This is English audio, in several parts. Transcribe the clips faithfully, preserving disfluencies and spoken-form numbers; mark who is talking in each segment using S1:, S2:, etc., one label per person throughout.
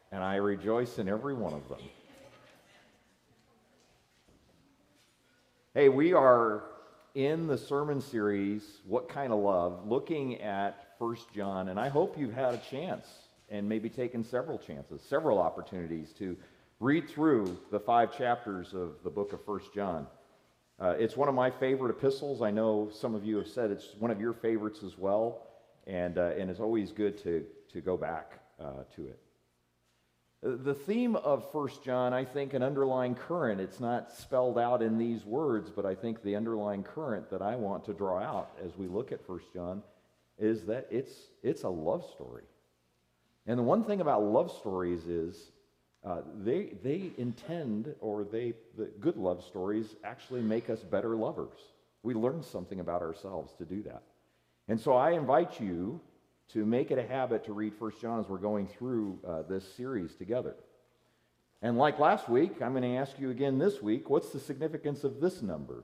S1: and I rejoice in every one of them. Hey, we are in the sermon series, What Kind of Love, looking at First John, and I hope you've had a chance and maybe taken several chances, several opportunities to read through the five chapters of the book of First John. Uh, it's one of my favorite epistles. I know some of you have said it's one of your favorites as well, and, uh, and it's always good to, to go back uh, to it. The theme of First John, I think, an underlying current, it's not spelled out in these words, but I think the underlying current that I want to draw out as we look at First John is that it's, it's a love story. And the one thing about love stories is uh, they, they intend, or they, the good love stories actually make us better lovers. We learn something about ourselves to do that. And so I invite you to make it a habit to read First John as we're going through uh, this series together. And like last week, I'm going to ask you again this week, what's the significance of this number?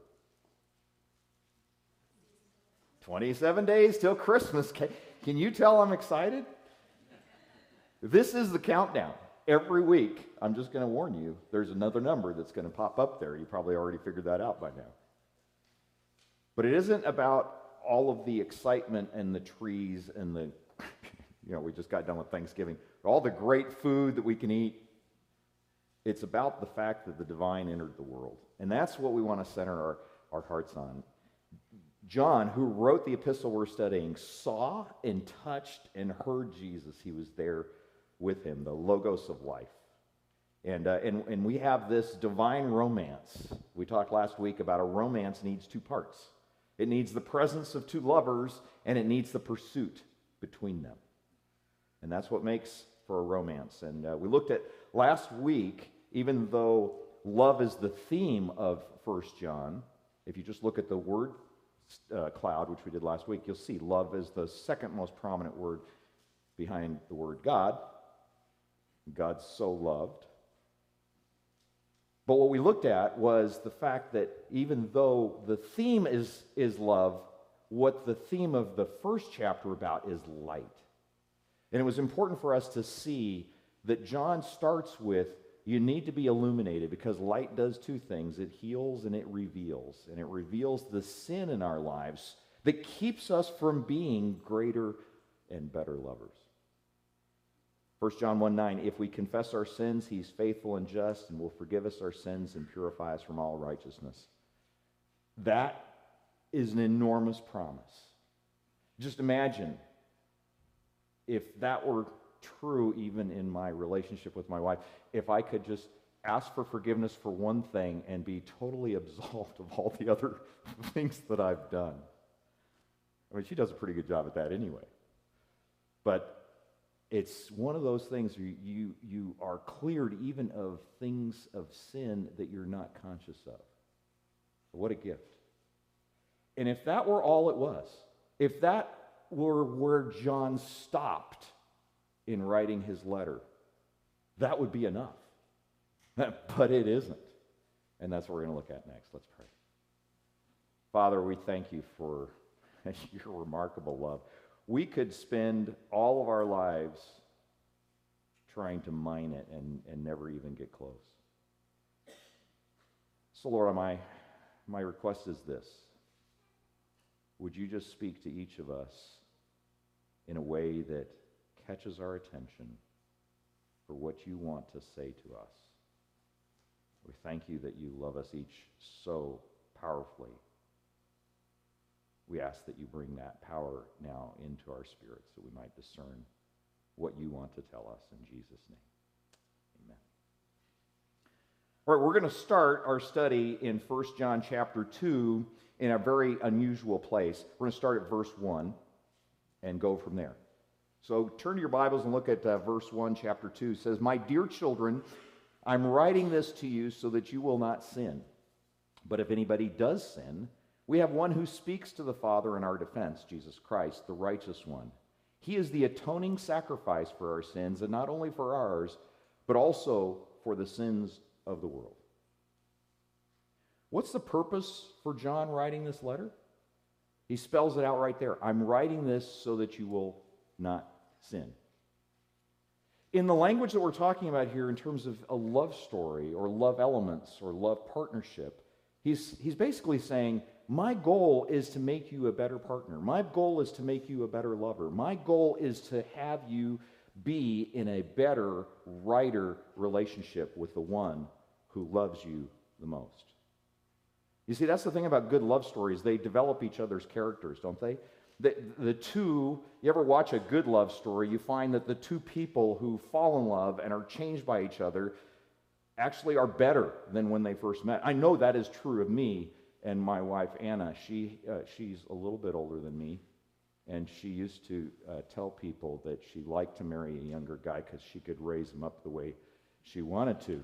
S1: twenty-seven days till Christmas. Can, can you tell I'm excited? This is the countdown. Every week, I'm just going to warn you, there's another number that's going to pop up there. You probably already figured that out by now. But it isn't about all of the excitement and the trees and the, you know, we just got done with Thanksgiving, all the great food that we can eat. It's about the fact that the divine entered the world. And that's what we want to center our, our hearts on. John, who wrote the epistle we're studying, saw and touched and heard Jesus. He was there with him, the Logos of life. And, uh, and, and we have this divine romance. We talked last week about a romance needs two parts. It needs the presence of two lovers, and it needs the pursuit between them. And that's what makes for a romance. And uh, we looked at last week, even though love is the theme of First John, if you just look at the word uh, cloud, which we did last week, you'll see love is the second most prominent word behind the word God. God so loved. But what we looked at was the fact that even though the theme is, is love, what the theme of the first chapter about is light. And it was important for us to see that John starts with, you need to be illuminated, because light does two things. It heals and it reveals. And it reveals the sin in our lives that keeps us from being greater and better lovers. First John one nine, if we confess our sins, he's faithful and just and will forgive us our sins and purify us from all righteousness. That is an enormous promise. Just imagine if that were true even in my relationship with my wife, if I could just ask for forgiveness for one thing and be totally absolved of all the other things that I've done. I mean, she does a pretty good job at that anyway. But it's one of those things where you, you are cleared even of things of sin that you're not conscious of. What a gift. And if that were all it was, if that were where John stopped in writing his letter, that would be enough. But it isn't. And that's what we're going to look at next. Let's pray. Father, we thank you for your remarkable love. We could spend all of our lives trying to mine it and, and never even get close. So, Lord, my, my request is this. Would you just speak to each of us in a way that catches our attention for what you want to say to us? We thank you that you love us each so powerfully. We ask that you bring that power now into our spirits so we might discern what you want to tell us in Jesus' name. Amen. All right, we're going to start our study in First John chapter two in a very unusual place. We're going to start at verse one and go from there. So turn to your Bibles and look at uh, verse one, chapter two. It says, "My dear children, I'm writing this to you so that you will not sin. But if anybody does sin, we have one who speaks to the Father in our defense, Jesus Christ, the righteous one. He is the atoning sacrifice for our sins, and not only for ours, but also for the sins of the world." What's the purpose for John writing this letter? He spells it out right there. I'm writing this so that you will not sin. In the language that we're talking about here, in terms of a love story or love elements or love partnership, he's, he's basically saying, my goal is to make you a better partner. My goal is to make you a better lover. My goal is to have you be in a better, righter relationship with the one who loves you the most. You see, that's the thing about good love stories. They develop each other's characters, don't they? The, the two, you ever watch a good love story, you find that the two people who fall in love and are changed by each other actually are better than when they first met. I know that is true of me and my wife, Anna. She, uh, she's a little bit older than me, and she used to uh, tell people that she liked to marry a younger guy because she could raise him up the way she wanted to.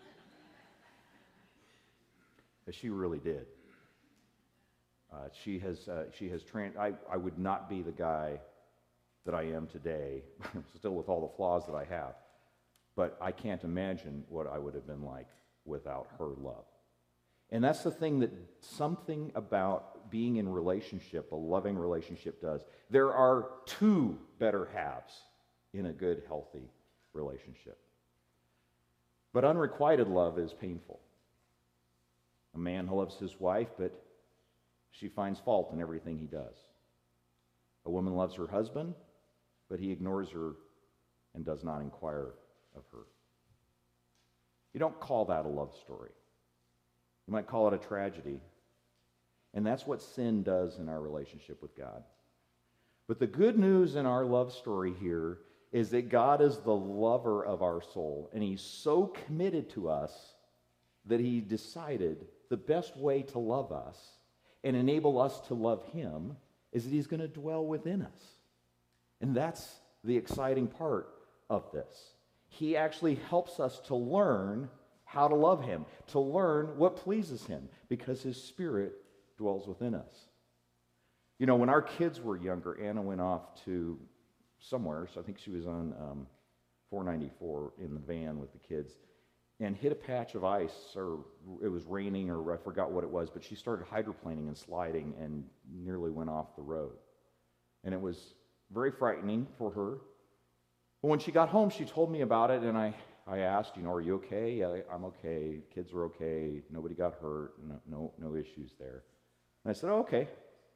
S1: But she really did. Uh, she has, uh, she has trained, I, I would not be the guy that I am today, still with all the flaws that I have, but I can't imagine what I would have been like without her love. And that's the thing that something about being in relationship, a loving relationship does. There are two better halves in a good, healthy relationship. But unrequited love is painful. A man loves his wife, but she finds fault in everything he does. A woman loves her husband, but he ignores her and does not inquire of her. You don't call that a love story. You might call it a tragedy. And that's what sin does in our relationship with God. But the good news in our love story here is that God is the lover of our soul, and he's so committed to us that he decided the best way to love us and enable us to love him is that he's going to dwell within us. And that's the exciting part of this. He actually helps us to learn how to love him, to learn what pleases him, because his Spirit dwells within us. You know, when our kids were younger, Anna went off to somewhere, so I think she was on um, four ninety-four in the van with the kids, and hit a patch of ice, or it was raining, or I forgot what it was, but she started hydroplaning and sliding and nearly went off the road. And it was very frightening for her. But when she got home, she told me about it, and I, I asked, you know, are you okay? Yeah, I'm okay. Kids were okay. Nobody got hurt. No, no, no issues there. And I said, oh, okay.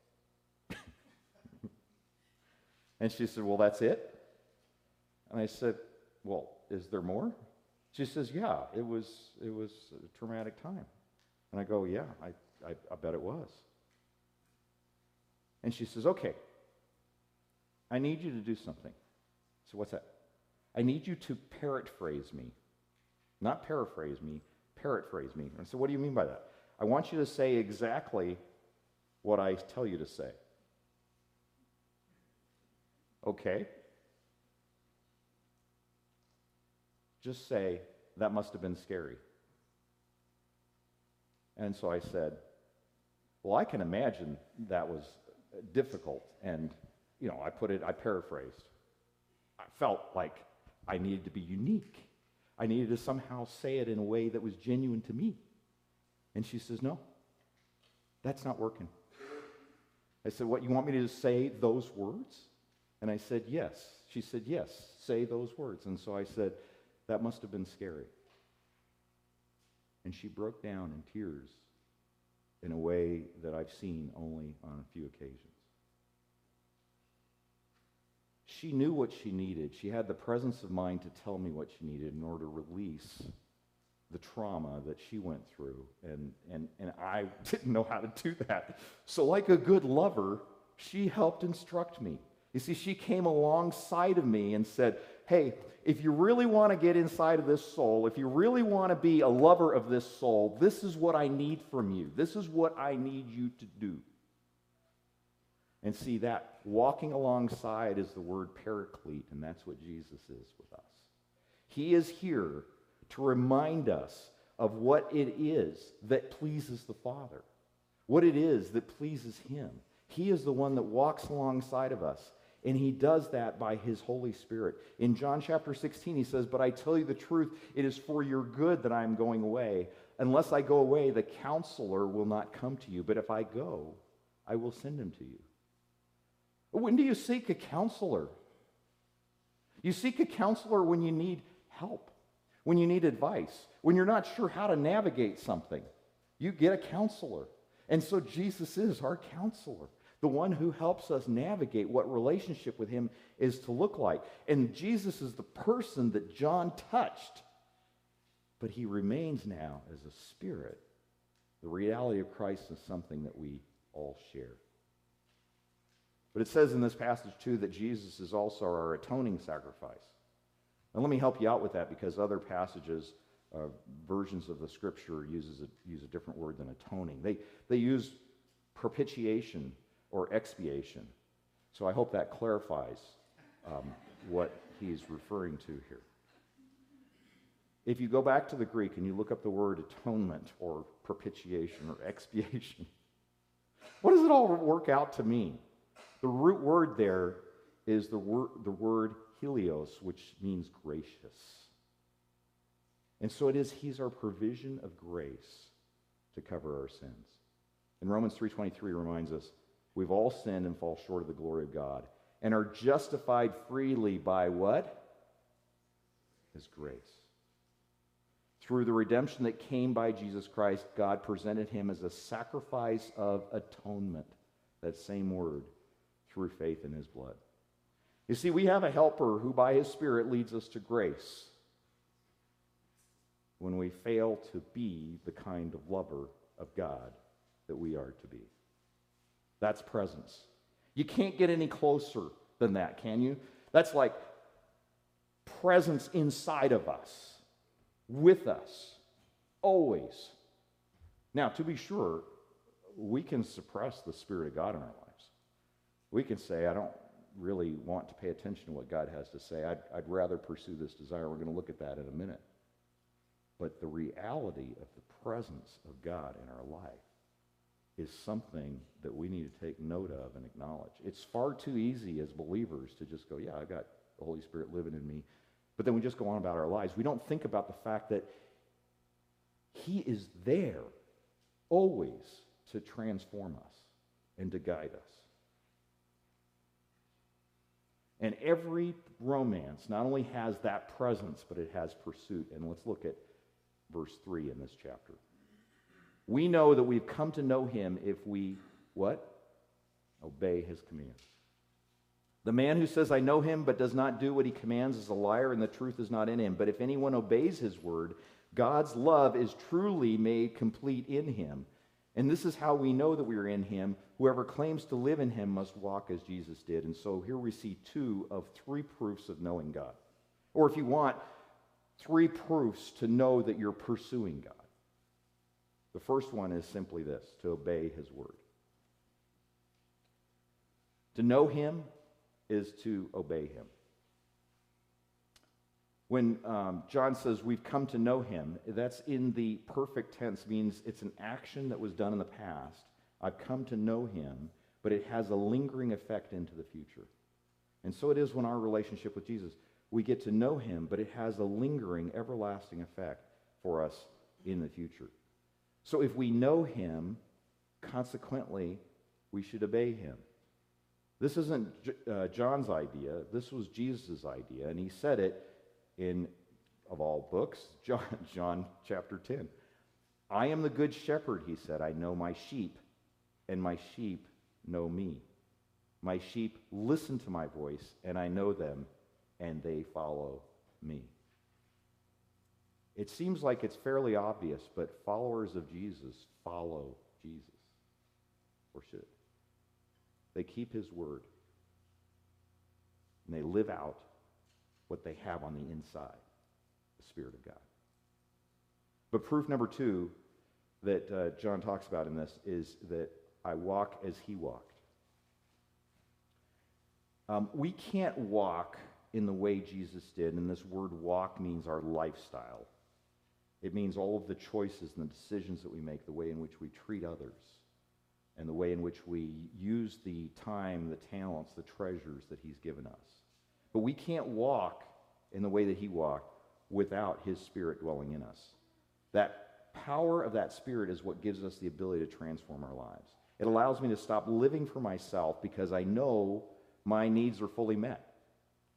S1: And she said, well, that's it? And I said, well, is there more? She says, yeah, it was it was a traumatic time. And I go, yeah, I, I, I bet it was. And she says, okay, I need you to do something. So what's that? I need you to paraphrase me. Not paraphrase me, paraphrase me. And I said, what do you mean by that? I want you to say exactly what I tell you to say. Okay. Just say, that must have been scary. And so I said, well, I can imagine that was difficult. And, you know, I put it, I paraphrased. I felt like I needed to be unique. I needed to somehow say it in a way that was genuine to me. And she says, no, that's not working. I said, what, you want me to say those words? And I said, yes. She said, yes, say those words. And so I said, that must have been scary. And she broke down in tears in a way that I've seen only on a few occasions. She knew what she needed. She had the presence of mind to tell me what she needed in order to release the trauma that she went through. And, and, and I didn't know how to do that. So like a good lover, she helped instruct me. You see, she came alongside of me and said, hey, if you really want to get inside of this soul, if you really want to be a lover of this soul, this is what I need from you. This is what I need you to do. And see, that walking alongside is the word paraclete, and that's what Jesus is with us. He is here to remind us of what it is that pleases the Father, what it is that pleases him. He is the one that walks alongside of us. And he does that by his Holy Spirit. In John chapter sixteen, he says, but I tell you the truth, it is for your good that I am going away. Unless I go away, the counselor will not come to you. But if I go, I will send him to you. When do you seek a counselor? You seek a counselor when you need help, when you need advice, when you're not sure how to navigate something. You get a counselor. And so Jesus is our counselor, the one who helps us navigate what relationship with him is to look like. And Jesus is the person that John touched, but he remains now as a spirit. The reality of Christ is something that we all share. But it says in this passage, too, that Jesus is also our atoning sacrifice. And let me help you out with that, because other passages, uh, versions of the Scripture uses a, use a different word than atoning. They, they use propitiation or expiation. So I hope that clarifies um, what he's referring to here. If you go back to the Greek and you look up the word atonement or propitiation or expiation, what does it all work out to mean? The root word there is the word, the word helios, which means gracious. And so it is, he's our provision of grace to cover our sins. And Romans three twenty-three reminds us, we've all sinned and fall short of the glory of God and are justified freely by what? His grace. Through the redemption that came by Jesus Christ, God presented him as a sacrifice of atonement, that same word, through faith in his blood. You see, we have a helper who by his Spirit leads us to grace when we fail to be the kind of lover of God that we are to be. That's presence. You can't get any closer than that, can you? That's like presence inside of us, with us, always. Now, to be sure, we can suppress the Spirit of God in our lives. We can say, I don't really want to pay attention to what God has to say. I'd, I'd rather pursue this desire. We're going to look at that in a minute. But the reality of the presence of God in our life is something that we need to take note of and acknowledge. It's far too easy as believers to just go, yeah, I've got the Holy Spirit living in me. But then we just go on about our lives. We don't think about the fact that he is there always to transform us and to guide us. And every romance not only has that presence, but it has pursuit. And let's look at verse three in this chapter. We know that we've come to know him if we, what? Obey his commands. The man who says, I know him, but does not do what he commands is a liar, and the truth is not in him. But if anyone obeys his word, God's love is truly made complete in him. And this is how we know that we are in him. Whoever claims to live in him must walk as Jesus did. And so here we see two of three proofs of knowing God. Or if you want, three proofs to know that you're pursuing God. The first one is simply this, to obey his word. To know him is to obey him. When um, John says we've come to know him, that's in the perfect tense, means it's an action that was done in the past. I've come to know him, but it has a lingering effect into the future. And so it is when our relationship with Jesus, we get to know him, but it has a lingering, everlasting effect for us in the future. So if we know him, consequently, we should obey him. This isn't uh, John's idea. This was Jesus' idea, and he said it in, of all books, John, John chapter ten. I am the good shepherd, he said. I know my sheep, and my sheep know me. My sheep listen to my voice, and I know them, and they follow me. It seems like it's fairly obvious, but followers of Jesus follow Jesus, or should. They keep his word, and they live out what they have on the inside, the Spirit of God. But proof number two that uh, John talks about in this is that I walk as he walked. Um, we can't walk in the way Jesus did, and this word walk means our lifestyle. It means all of the choices and the decisions that we make, the way in which we treat others, and the way in which we use the time, the talents, the treasures that he's given us. But we can't walk in the way that he walked without his Spirit dwelling in us. That power of that Spirit is what gives us the ability to transform our lives. It allows me to stop living for myself because I know my needs are fully met.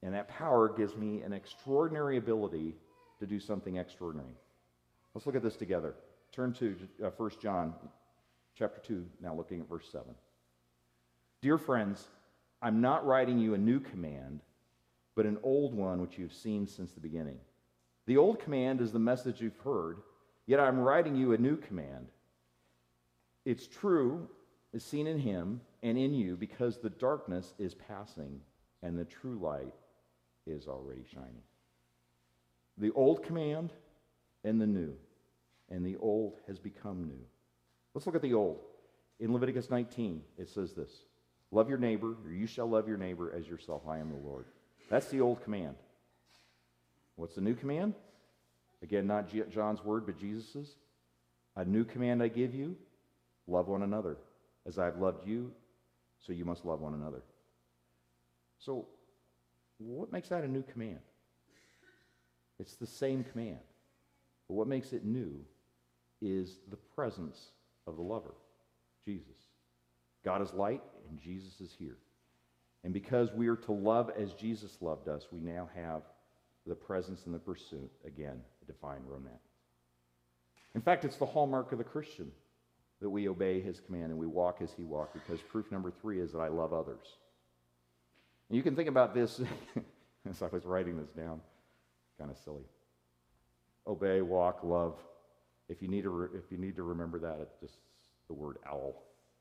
S1: And that power gives me an extraordinary ability to do something extraordinary. Let's look at this together. Turn to uh, First John chapter two, now looking at verse seven. Dear friends, I'm not writing you a new command, but an old one which you've seen since the beginning. The old command is the message you've heard, yet I'm writing you a new command. It's true, is seen in him and in you, because the darkness is passing and the true light is already shining. The old command and the new, and the old has become new. Let's look at the old. In Leviticus nineteen, it says this: love your neighbor, or you shall love your neighbor as yourself. I am the Lord. That's the old command. What's the new command? Again, not John's word, but Jesus's. A new command I give you: love one another. As I have loved you, so you must love one another. So, what makes that a new command? It's the same command. But what makes it new is the presence of the lover, Jesus. God is light, and Jesus is here. And because we are to love as Jesus loved us, we now have the presence and the pursuit, again, a divine romance. In fact, it's the hallmark of the Christian that we obey his command and we walk as he walked, because proof number three is that I love others. And you can think about this as I was writing this down. Kind of silly. Obey, walk, love. If you need to, re- if you need to remember that, it's just the word owl.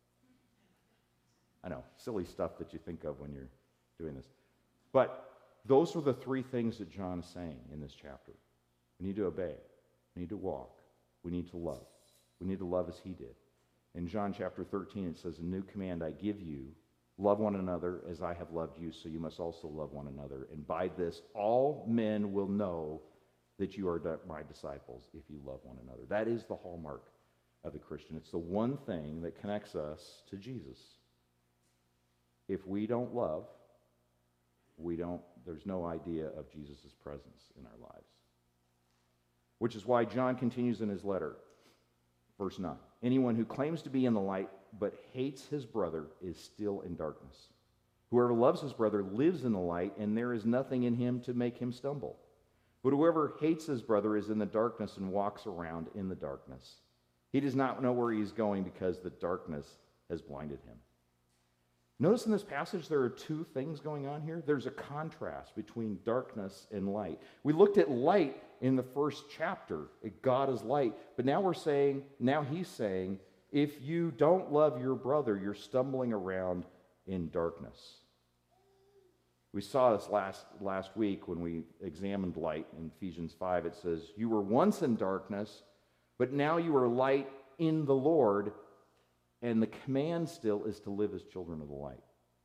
S1: I know, silly stuff that you think of when you're doing this. But those are the three things that John is saying in this chapter. We need to obey. We need to walk. We need to love. We need to love as he did. In John chapter thirteen, it says, a new command I give you: love one another as I have loved you, so you must also love one another. And by this, all men will know that you are my disciples, if you love one another. That is the hallmark of the Christian. It's the one thing that connects us to Jesus. If we don't love, we don't, there's no idea of Jesus' presence in our lives. Which is why John continues in his letter, verse nine. Anyone who claims to be in the light but hates his brother is still in darkness. Whoever loves his brother lives in the light, and there is nothing in him to make him stumble. But whoever hates his brother is in the darkness and walks around in the darkness. He does not know where he is going because the darkness has blinded him. Notice in this passage there are two things going on here. There's a contrast between darkness and light. We looked at light in the first chapter. God is light. But now we're saying, now he's saying, if you don't love your brother, you're stumbling around in darkness. We saw this last, last week when we examined light in Ephesians five. It says, you were once in darkness, but now you are light in the Lord. And the command still is to live as children of the light.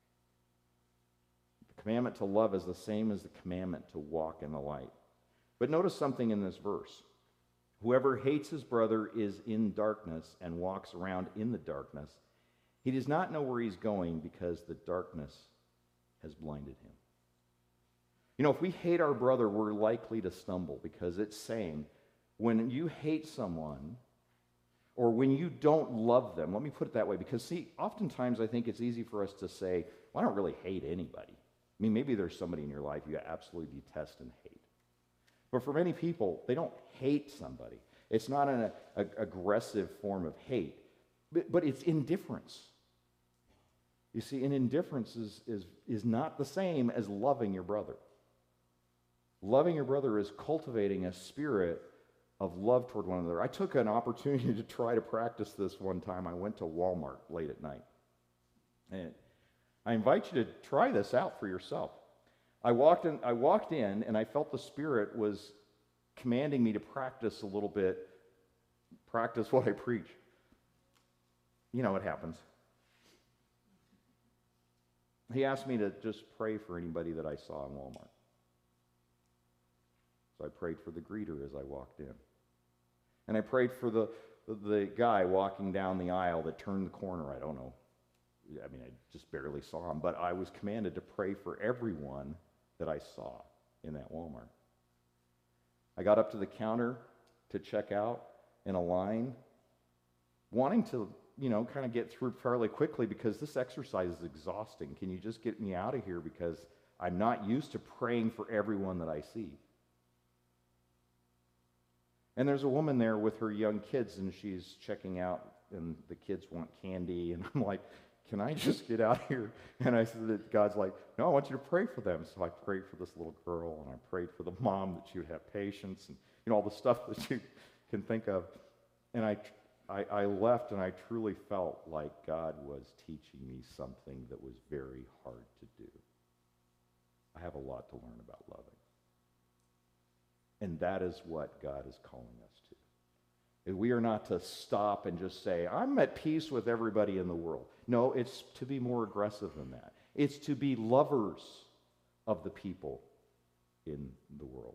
S1: The commandment to love is the same as the commandment to walk in the light. But notice something in this verse. Whoever hates his brother is in darkness and walks around in the darkness. He does not know where he's going because the darkness has blinded him. You know, if we hate our brother, we're likely to stumble, because it's saying when you hate someone, or when you don't love them, let me put it that way, because see, oftentimes I think it's easy for us to say, well, I don't really hate anybody. I mean, maybe there's somebody in your life you absolutely detest and hate. But for many people, they don't hate somebody. It's not an a, a, aggressive form of hate, but, but it's indifference. You see, and indifference is, is, is not the same as loving your brother. Loving your brother is cultivating a spirit of love toward one another. I took an opportunity to try to practice this one time. I went to Walmart late at night. And I invite you to try this out for yourself. I walked in, I walked in and I felt the Spirit was commanding me to practice a little bit, practice what I preach. You know what happens. He asked me to just pray for anybody that I saw in Walmart. So I prayed for the greeter as I walked in. And I prayed for the, the, the guy walking down the aisle that turned the corner. I don't know. I mean, I just barely saw him. But I was commanded to pray for everyone that I saw in that Walmart. I got up to the counter to check out in a line, wanting to, you know, kind of get through fairly quickly because this exercise is exhausting. Can you just get me out of here because I'm not used to praying for everyone that I see. And there's a woman there with her young kids, and she's checking out, and the kids want candy, and I'm like, can I just get out here? And I said that God's like, no, I want you to pray for them. So I prayed for this little girl, and I prayed for the mom that she would have patience, and you know all the stuff that you can think of. And I, I, I left, and I truly felt like God was teaching me something that was very hard to do. I have a lot to learn about loving. And that is what God is calling us to. We are not to stop and just say, I'm at peace with everybody in the world. No, it's to be more aggressive than that. It's to be lovers of the people in the world.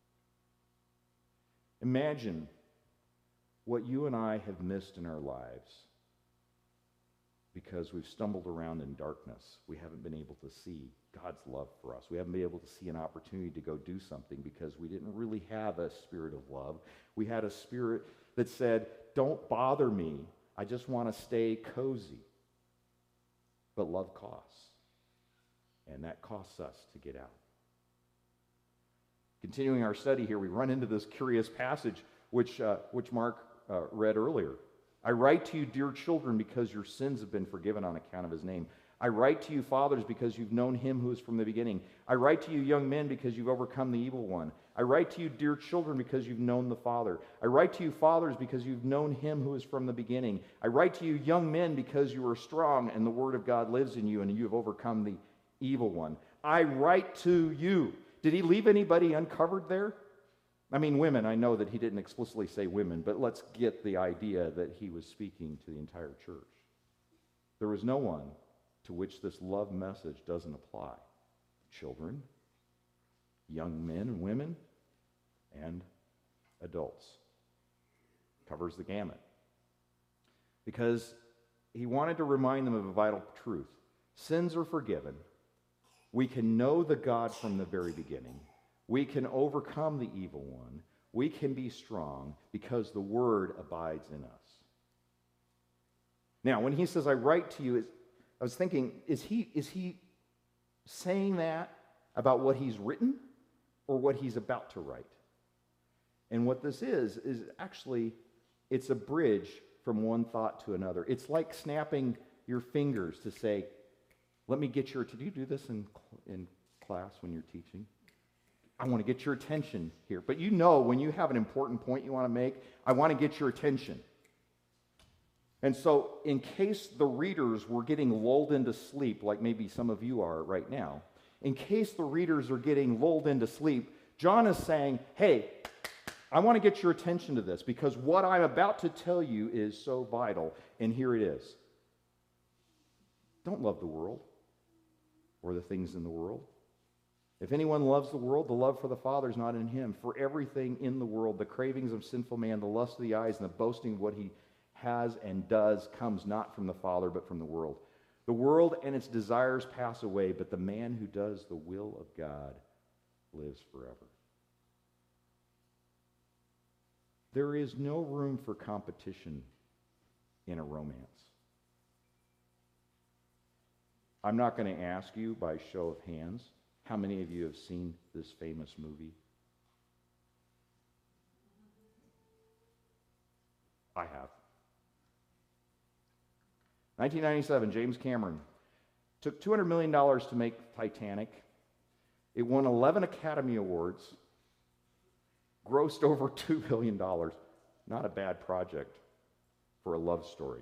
S1: Imagine what you and I have missed in our lives because we've stumbled around in darkness. We haven't been able to see God's love for us. We haven't been able to see an opportunity to go do something because we didn't really have a spirit of love. We had a spirit that said, don't bother me. I just want to stay cozy. But love costs. And that costs us to get out. Continuing our study here, we run into this curious passage which, uh, which Mark uh, read earlier. I write to you, dear children, because your sins have been forgiven on account of his name. I write to you, fathers, because you've known him who is from the beginning. I write to you, young men, because you've overcome the evil one. I write to you, dear children, because you've known the Father. I write to you, fathers, because you've known him who is from the beginning. I write to you, young men, because you are strong, and the word of God lives in you, and you have overcome the evil one. I write to you. Did he leave anybody uncovered there? I mean, women, I know that he didn't explicitly say women, but let's get the idea that he was speaking to the entire church. There was no one to which this love message doesn't apply. Children, young men and women, and adults. Covers the gamut. Because he wanted to remind them of a vital truth. Sins are forgiven. We can know the God from the very beginning. We can overcome the evil one. We can be strong because the word abides in us. Now, when he says, I write to you, I was thinking, is he, is he saying that about what he's written or what he's about to write? And what this is, is actually, it's a bridge from one thought to another. It's like snapping your fingers to say, let me get your, did you do this in, in class when you're teaching? I want to get your attention here. But you know when you have an important point you want to make, I want to get your attention. And so in case the readers were getting lulled into sleep, like maybe some of you are right now, in case the readers are getting lulled into sleep, John is saying, hey, I want to get your attention to this because what I'm about to tell you is so vital, and here it is. Don't love the world or the things in the world. If anyone loves the world, the love for the Father is not in him. For everything in the world, the cravings of sinful man, the lust of the eyes, and the boasting of what he has and does comes not from the Father, but from the world. The world and its desires pass away, but the man who does the will of God lives forever. There is no room for competition in a romance. I'm not going to ask you by show of hands, how many of you have seen this famous movie? I have. nineteen ninety-seven, James Cameron took two hundred million dollars to make Titanic. It won eleven Academy Awards, grossed over two billion dollars. Not a bad project for a love story.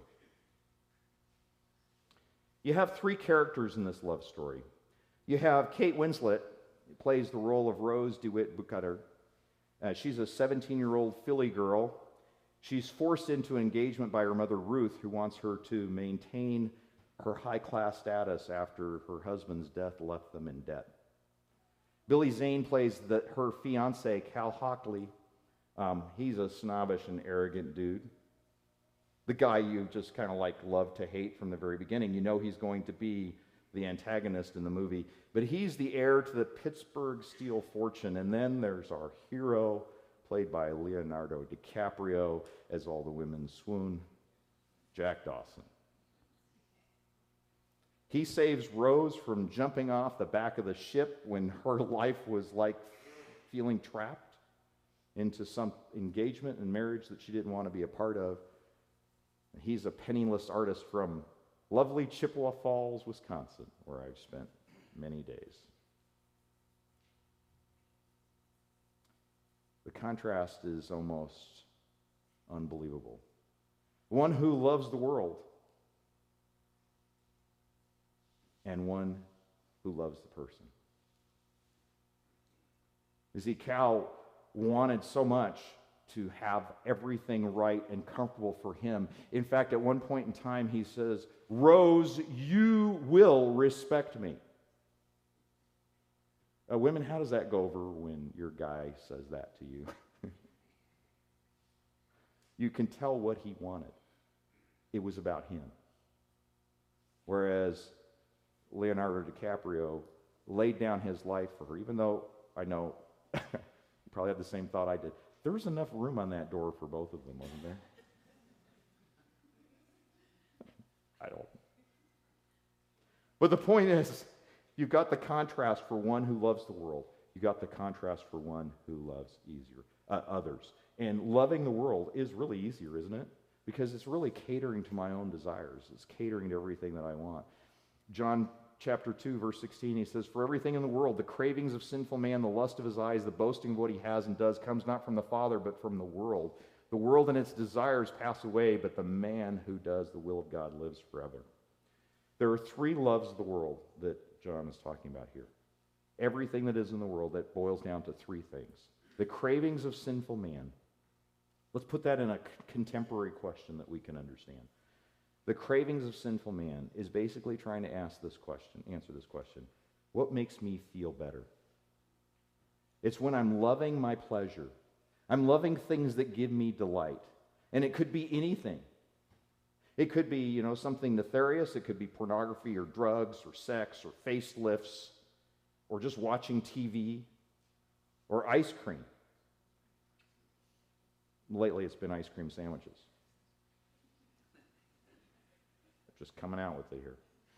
S1: You have three characters in this love story. You have Kate Winslet, who plays the role of Rose DeWitt Bukater. Uh, she's a seventeen-year-old Philly girl. She's forced into an engagement by her mother, Ruth, who wants her to maintain her high-class status after her husband's death left them in debt. Billy Zane plays the, her fiancé, Cal Hockley. Um, he's a snobbish and arrogant dude. The guy you just kind of like love to hate from the very beginning. You know he's going to be the antagonist in the movie. But he's the heir to the Pittsburgh Steel fortune. And then there's our hero, played by Leonardo DiCaprio, as all the women swoon, Jack Dawson. He saves Rose from jumping off the back of the ship when her life was like feeling trapped into some engagement and marriage that she didn't want to be a part of. He's a penniless artist from lovely Chippewa Falls, Wisconsin, where I've spent many days. The contrast is almost unbelievable. One who loves the world and one who loves the person. You see, Cal wanted so much to have everything right and comfortable for him. In fact, at one point in time, he says, Rose, you will respect me. Uh, women, how does that go over when your guy says that to you? You can tell what he wanted. It was about him. Whereas Leonardo DiCaprio laid down his life for her, even though I know you probably had the same thought I did. There was enough room on that door for both of them, wasn't there? I don't. But the point is, you've got the contrast for one who loves the world. You've got the contrast for one who loves easier, uh, others. And loving the world is really easier, isn't it? Because it's really catering to my own desires. It's catering to everything that I want. John chapter two, verse sixteen, he says, For everything in the world, the cravings of sinful man, the lust of his eyes, the boasting of what he has and does, comes not from the Father, but from the world. The world and its desires pass away, but the man who does the will of God lives forever. There are three loves of the world that John is talking about here. Everything that is in the world, that boils down to three things. The cravings of sinful man. Let's put that in a contemporary question that we can understand. The cravings of sinful man is basically trying to ask this question, answer this question. What makes me feel better? It's when I'm loving my pleasure. I'm loving things that give me delight. And it could be anything. It could be, you know, something nefarious. It could be pornography or drugs or sex or facelifts or just watching T V or ice cream. Lately, it's been ice cream sandwiches. Just coming out with it here.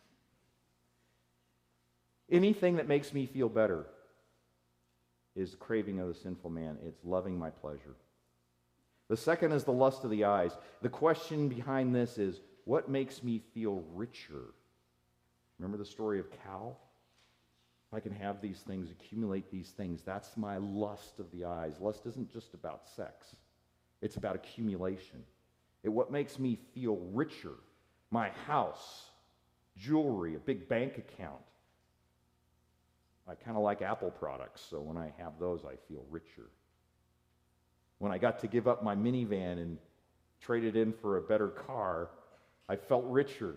S1: Anything that makes me feel better is the craving of the sinful man. It's loving my pleasure. The second is the lust of the eyes. The question behind this is, what makes me feel richer? Remember the story of Cal? If I can have these things, accumulate these things, that's my lust of the eyes. Lust isn't just about sex. It's about accumulation. It what makes me feel richer. My house, jewelry, a big bank account. I kind of like Apple products, so when I have those, I feel richer. When I got to give up my minivan and trade it in for a better car, I felt richer.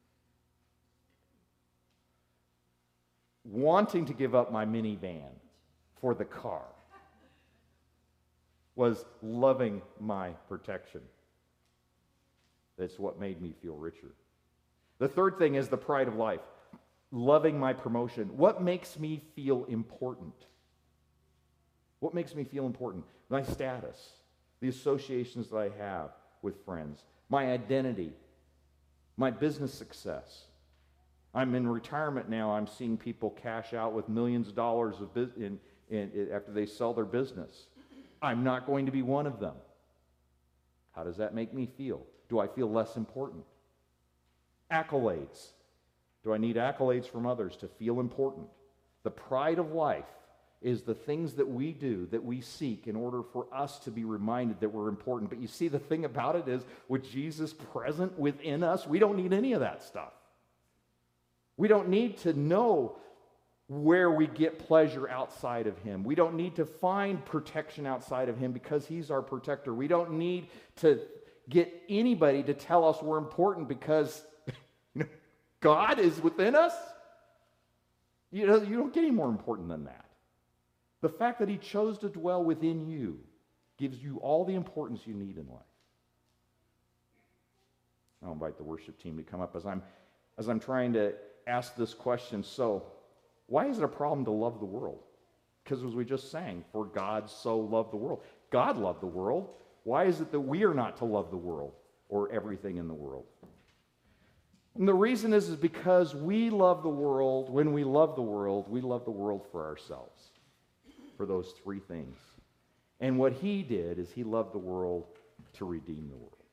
S1: Wanting to give up my minivan for the car was loving my protection. That's what made me feel richer. The third thing is the pride of life. Loving my promotion. What makes me feel important? What makes me feel important? My status, the associations that I have with friends, my identity, my business success. I'm in retirement now. I'm seeing people cash out with millions of dollars of bus- in, in, in, after they sell their business. I'm not going to be one of them. How does that make me feel? Do I feel less important? Accolades. Do I need accolades from others to feel important? The pride of life is the things that we do, that we seek in order for us to be reminded that we're important. But you see, the thing about it is, with Jesus present within us, we don't need any of that stuff. We don't need to know where we get pleasure outside of him. We don't need to find protection outside of him because he's our protector. We don't need to get anybody to tell us we're important because you know, God is within us. You know, you don't get any more important than that. The fact that he chose to dwell within you gives you all the importance you need in life. I'll invite the worship team to come up as I'm as I'm trying to ask this question. So, why is it a problem to love the world? Because as we just sang, for God so loved the world. God loved the world. Why is it that we are not to love the world or everything in the world? And the reason is, is because we love the world. When we love the world, we love the world for ourselves, for those three things. And what he did is he loved the world to redeem the world.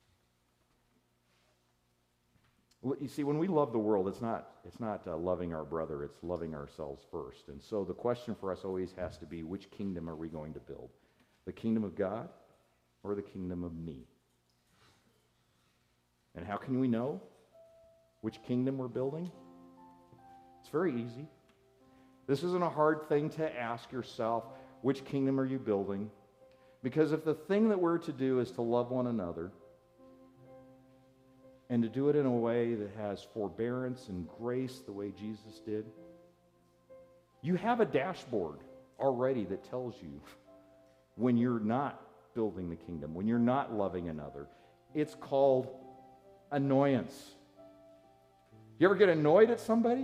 S1: Well, you see, when we love the world, it's not, it's not uh, loving our brother, it's loving ourselves first. And so the question for us always has to be, which kingdom are we going to build? The kingdom of God or the kingdom of me? And how can we know which kingdom we're building? It's very easy. This isn't a hard thing to ask yourself, which kingdom are you building? Because if the thing that we're to do is to love one another, and to do it in a way that has forbearance and grace the way Jesus did, you have a dashboard already that tells you when you're not building the kingdom, when you're not loving another. It's called annoyance. You ever get annoyed at somebody?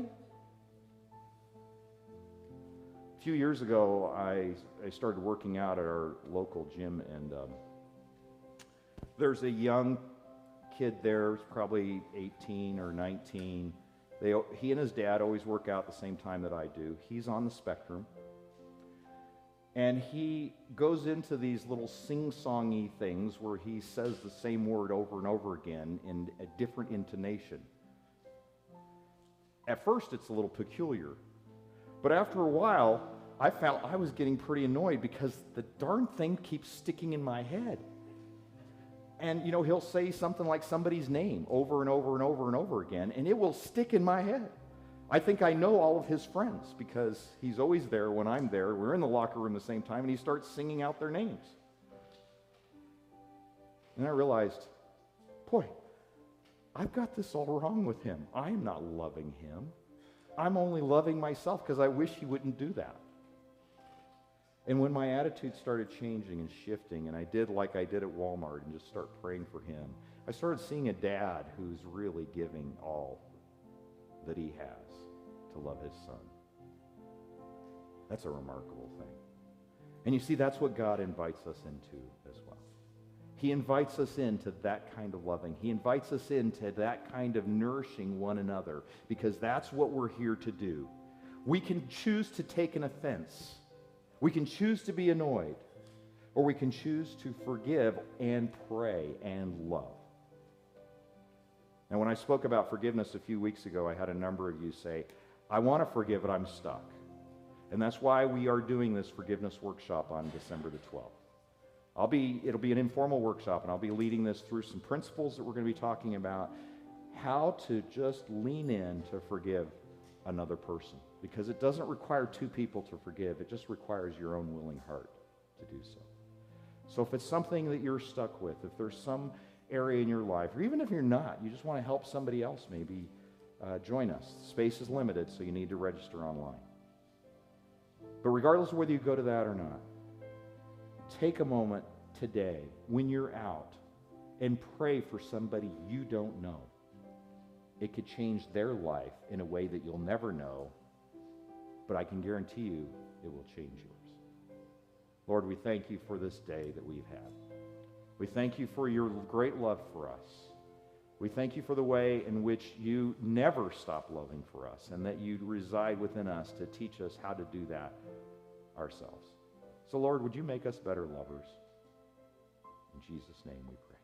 S1: A few years ago, I, I started working out at our local gym, and um, there's a young kid there, probably eighteen or nineteen. They, he and his dad always work out the same time that I do. He's on the spectrum. And he goes into these little sing-songy things where he says the same word over and over again in a different intonation. At first, it's a little peculiar. But after a while, I found I was getting pretty annoyed because the darn thing keeps sticking in my head. And, you know, he'll say something like somebody's name over and over and over and over again, and it will stick in my head. I think I know all of his friends because he's always there when I'm there. We're in the locker room at the same time, and he starts singing out their names. And I realized, boy, I've got this all wrong with him. I'm not loving him. I'm only loving myself because I wish he wouldn't do that. And when my attitude started changing and shifting, and I did like I did at Walmart and just start praying for him, I started seeing a dad who's really giving all that he has to love his son. That's a remarkable thing. And you see, that's what God invites us into as well. He invites us into that kind of loving. He invites us into that kind of nourishing one another, because that's what we're here to do. We can choose to take an offense. We can choose to be annoyed, or we can choose to forgive and pray and love. Now, when I spoke about forgiveness a few weeks ago, I had a number of you say, I want to forgive, but I'm stuck. And that's why we are doing this forgiveness workshop on December the twelfth. I'll be, it'll be an informal workshop, and I'll be leading this through some principles that we're going to be talking about, how to just lean in to forgive another person. Because it doesn't require two people to forgive. It just requires your own willing heart to do so. So if it's something that you're stuck with, if there's some area in your life, or even if you're not, you just want to help somebody else maybe, uh, join us. Space is limited, so you need to register online. But regardless of whether you go to that or not, take a moment today when you're out and pray for somebody you don't know. It could change their life in a way that you'll never know, but I can guarantee you it will change yours. Lord, we thank you for this day that we've had. We thank you for your great love for us. We thank you for the way in which you never stop loving for us, and that you reside within us to teach us how to do that ourselves. So, Lord, would you make us better lovers? In Jesus' name we pray.